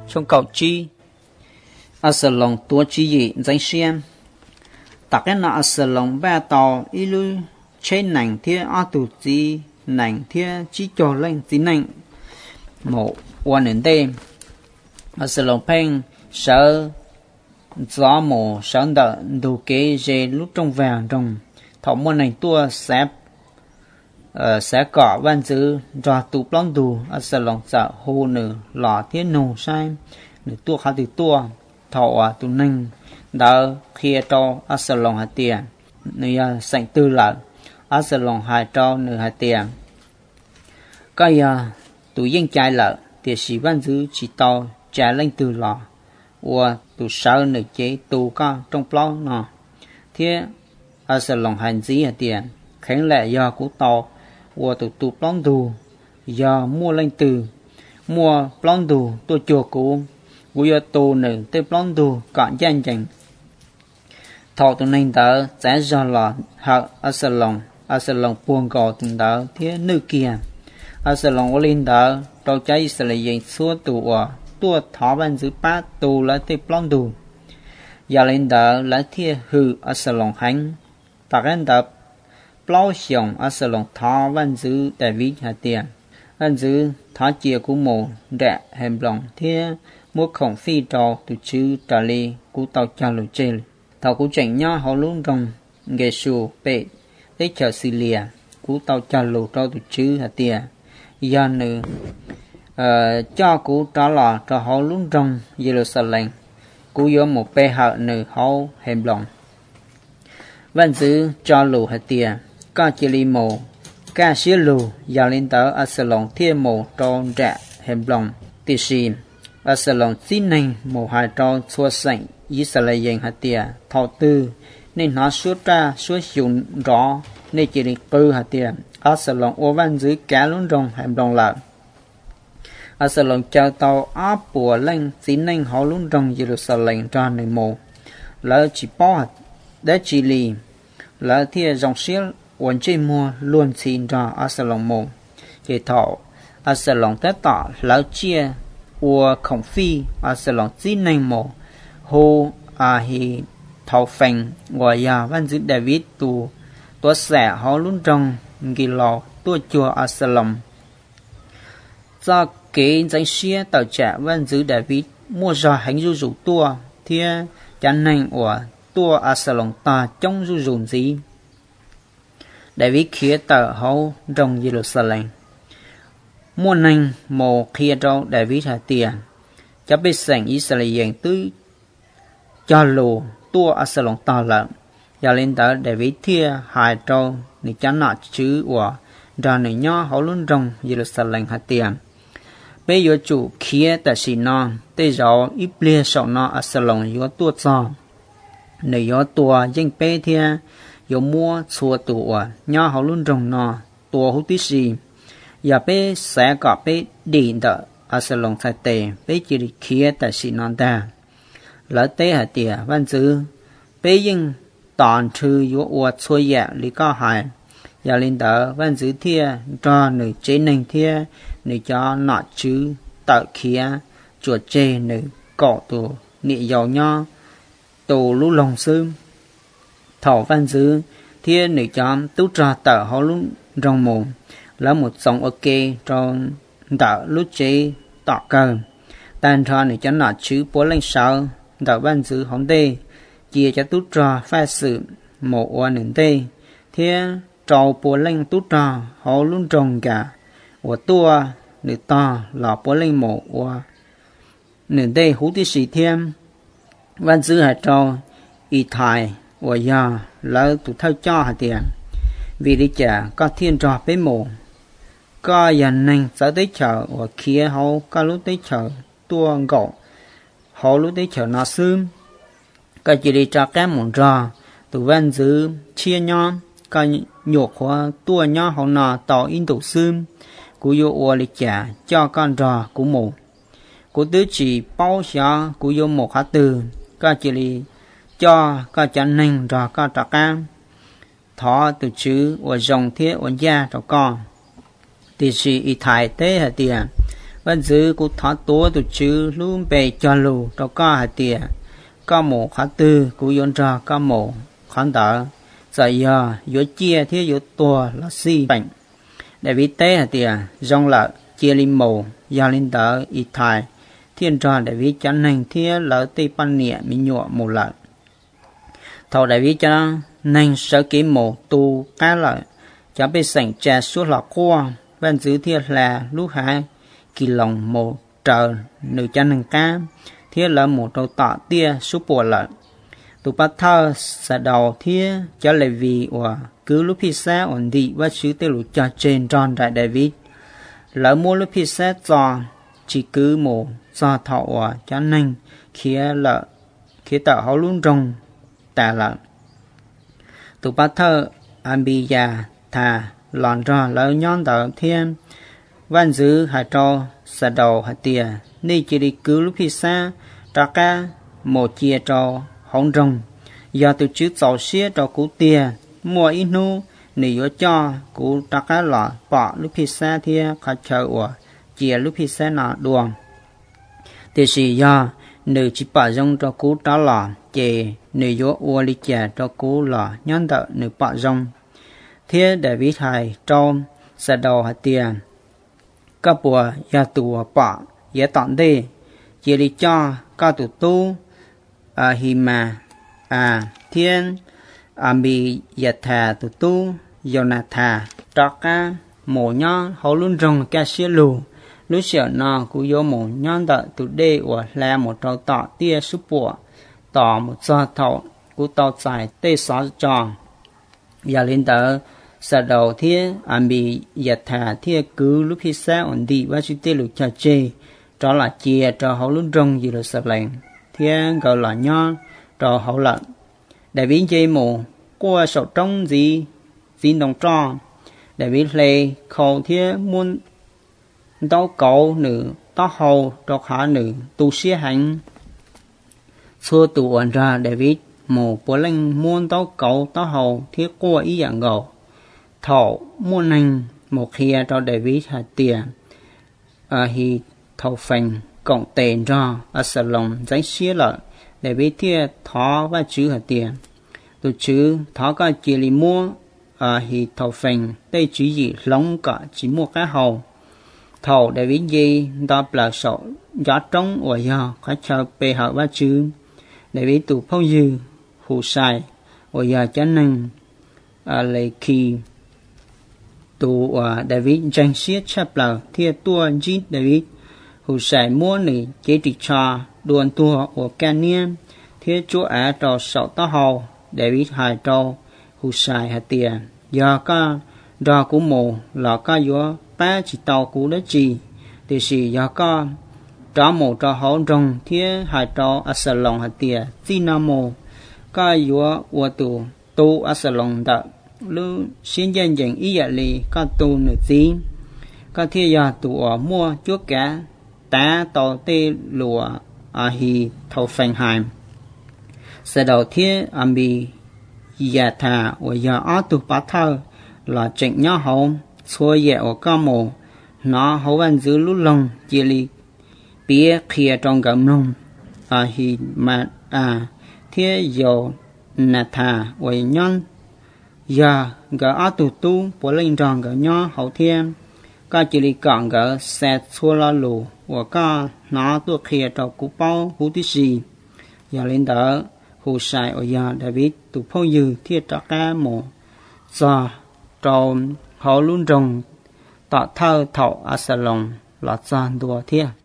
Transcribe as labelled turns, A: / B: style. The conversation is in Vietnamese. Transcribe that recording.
A: trong cầu chi Absalom tua chi gì danh xem tạc cái nọ Absalom ba tàu ilu trên nành thia a tụ chi nành thia chi cho lên tí nành một quan đến đây Absalom phanh sợ gió mùa sợ đợi đủ kế dê lúc trong vàng trong thọ môn này tua sẽ cọ văn dư ra tụ plong đủ Absalom sợ hô nửa lọ thiên nô sai nửa tua khá từ tua thọ tụ nành đỡ khi cho Absalom hạt tiền nửa sảnh tư lợi Absalom hại cho nửa hạt tiền cái tụ dân trai lợi thì sĩ văn dư chỉ tao trả lên từ lọ và tụ sợ nửa chế tụ ca trong plong nọ thế Absalom hành gì hạt tiền khánh lệ do của tao và tụ plong đủ do mua lên từ mua plong đủ tôi chùa của giờ tụ nửa tới plong đủ cạn danh chẳng thọ tụ nên đỡ sẽ do là hạt Absalom buồn gò từng đỡ thế nữ kia Absalom lên đỡ trâu cháy Israel xua tụ tua thọ ban giữ bát tụ lại tới plong đủ giờ lên đỡ lại thế hư Absalom hành ta cái đỡ plau xiong Absalom thọ ban giữ David hạt tiền ban giữ thọ chia của mồ đệ hèm lòng thế mua khổng phi trò từ chữ trả lì của tàu cha lù chê thọ của chảnh nhau họ luôn trong nghề sù bệ để chờ xử lìa của tàu cha lù trò từ chữ hạt tiền giờ nữa cho của trả lò cho họ luôn trong Jerusalem của do một bè hợ nữa họ hèm lòng ban giữ cho lù hạt tiền ca chỉ li mồ ca xía lù giờ lên tới Absalom thiên mồ tròn trẻ hèm lòng tì xì Absalom xin nên mồ hai tròn xua sảnh Israel hạt tiền thọ tư nên nó suốt ra suốt dùng rõ nên chỉ định bư hạt tiền Absalom ô văn giữ cá luôn trong hèm lòng lại Absalom chào tàu áp bùa lên xin nên họ luôn trong Jerusalem ra nơi mồ lỡ chỉ bỏ để chỉ li lỡ thiên dòng xía uốn chơi mua luôn xin ra Absalom mồ chỉ thọ Absalom tất tỏ lỡ chia ua khổng phi Absalom xin nên mồ hô hi thọ phèn gọi ya văn giữ David tu tua sẻ họ luôn trong ghi lò tua chùa Absalom do kế danh xia tàu trẻ văn giữ David mua ra hành du rủ tua thia chán nành của tua Absalom ta trong du rủ gì David khía tờ hậu trong Jerusalem mua nành mồ khía trâu David hạt tiền cho biết sảnh Israel tư cho lù tua Absalom ta lợn giờ lên tới David thia hài trâu để chán nọ chứ của ra nơi nhỏ hậu luôn trong Jerusalem hạt tiền bây giờ chủ khía tại xì non tây gió ít lia sọ nọ Absalom yếu tua cho nơi yếu tua danh bê thia yếu mua xua tụ nhỏ hậu luôn trong nọ tua hút tí xì giờ bê sẽ có bê điện đỡ Absalom sai tề bê chỉ đi khía tại xì non ta lỡ tế hạt tìa văn dư bê dinh toàn thư yếu ua xua dạ lý cao hài giờ lên đỡ văn dư thia cho nữ chế nành thia nữ cho nọ chứ tạo khía chuột chê nữ cọ tù nị dầu nho tù lũ lòng sư thọ văn dư thia nữ cho tú trò tờ họ lúc rong mồm là một dòng ok cho tạo lúc chế tọ cờ tan cho nữ cho nọ chứ bố lên sao tạo văn dư hóng tê chia cho tú trò pha sự một oa nướng tê thia trò bố lên tú trò họ luôn trồng cả của tua nữ to là bố lên một oa nướng tê hú tí sĩ thêm văn dư hạt trò y thai và giờ lỡ tụ thao cho hạt tiền vì đi chợ có thiên trò với mồ có dần nên sẽ tới chợ và kia họ có lúc tới chợ tua gạo họ lúc tới chợ nó sớm có chỉ đi cho cái món trò tụ văn dư chia nhau có nhột hoa tua nhau họ nọ tỏ in tụ sớm của vô ua đi chợ cho con trò của mồ của tứ chỉ bao xa của vô một hạt từ có chỉ đi cho có chẳng nên rồi có trọ cam thọ từ chữ và dòng thiết và gia cho con thì sĩ y thái tế hạt tiền vẫn giữ cú thọ tua tụ chữ luôn bề cho lù cho ca hạt tiền ca mổ khá tư cú yon ra ca mổ khán đỡ giờ giờ yếu chia thế yếu tua là si bệnh để vì tế hạt tiền dòng lợ chia lim mổ gia linh đỡ ít thải thiên tròn để vì chắn hành thế lỡ tây pan nhẹ mi nhọ mổ lợ thầu để vì cho nên sở kỹ mổ tu cá lợi cho bị sảnh trà suốt lọ qua vẫn giữ thiệt là lúc hai kỳ lòng một trời nửa chân hàng cá thiết là một đầu tọa tia số bộ lợn tụ bắt thơ sẽ đầu thiết cho lại vì và cứ lúc pizza ổn định và chữ tiêu lũ cho trên tròn đại David lỡ mua lúc pizza cho chỉ cứ một do thọ và cho nên khía lợn khía tạo hậu luôn trong tà lợn tụ bắt thơ anh bị già thà lòn ra lỡ nhon tạo thiên văn giữ hạt trò sẽ đầu hạt tiền nên chỉ đi cứ lúc pizza trả cả một chia trò hỏng rồng do từ trước giàu xía trò cú tiền mua ít nu nếu cho cú trả cả lọ bỏ lúc pizza thì khách chờ của chia lúc pizza nọ đuồng thì chỉ do nếu chỉ bỏ rong trò cú trả lọ chè nếu yếu uo li chè trò cú lọ nhon đợi nếu bỏ rong thế để viết hài trong sẽ đầu hạt tiền các bùa gia tù bỏ dễ tọn đi chỉ đi cho các tù tu hi mà thiên bị giật thà tù tu dầu nà thà trọ ca mổ nhon hậu luôn rồng ca xia lù lúc xỉu nọ cú vô mổ nhon đợi tù đê của là một trâu tọ tia súp bùa tỏ một do thọ cú tàu dài tê xó tròn giờ lên tờ sau đầu thiên bị giật thà thiên cứ lúc khi xa ổn định và chỉ tiêu lục cho chê đó là chia cho hậu luôn rong gì là sập lạnh thiên gọi là nhon cho hậu lợn để biến chơi mù qua sầu trong gì đồng tròn để biến lệ khẩu thiên muốn tao cậu nữ tao hầu cho khá nữ tu sĩ hành xua tu ổn ra để biến mù bố linh muốn tao cậu tao hầu thiên qua ý dạng gầu thọ muôn năng một khía cho để viết hạt tiền hi thầu phành cộng tiền cho sở lòng danh xía lợi để viết thiê thọ và chữ hạt tiền từ chữ thọ cả chỉ li mua hi thầu phành đây chữ gì lóng cả chỉ mua cá hầu thầu để viết gì đó là sổ giá trống ở giờ khách chờ bề hợp và chữ để viết tụ phong dư hù sai ở giờ chán năng lấy khi tụ David tranh xiết chắp lờ thiê tua jit David hù sải mua nỉ chế trị trò đuôn tua ở can niên thiê chúa á trò sậu tá hầu David hài trò hù sải hạt tiền do ca đò của mồ là ca yếu ba chỉ tàu của đất chỉ thì chỉ do ca trò mồ trò hậu rồng thiê hài trò Absalom hạt tiền Dinamo ca yếu của tu Absalom đợi lu xin dân dân ý dạ lì có tu nữ tí có thiết giờ tụ ở mua chuốc cả tá tàu tê lùa hi thầu phành hàm sau đầu thiết bị dạ thà ở giờ ở tụ bá thơ là trịnh nhó hậu xua dạ ở ca mồ nó hậu văn giữ lút lông chỉ lì bía khía trong gầm nông hi mà thiết dầu nà thà ở nhon giờ gỡ ở tụ tu bộ linh tròn gỡ nhó hậu thiên ca chỉ li cọn gỡ xe xua la lù và ca nó tu khía trâu cú bao hú tí xì giờ lên đỡ hù sai ở giờ David tụ phong dư thiết trọ ca mồ giờ trâu hậu luôn trồng tọ thơ thọ Absalom là gian đùa thiết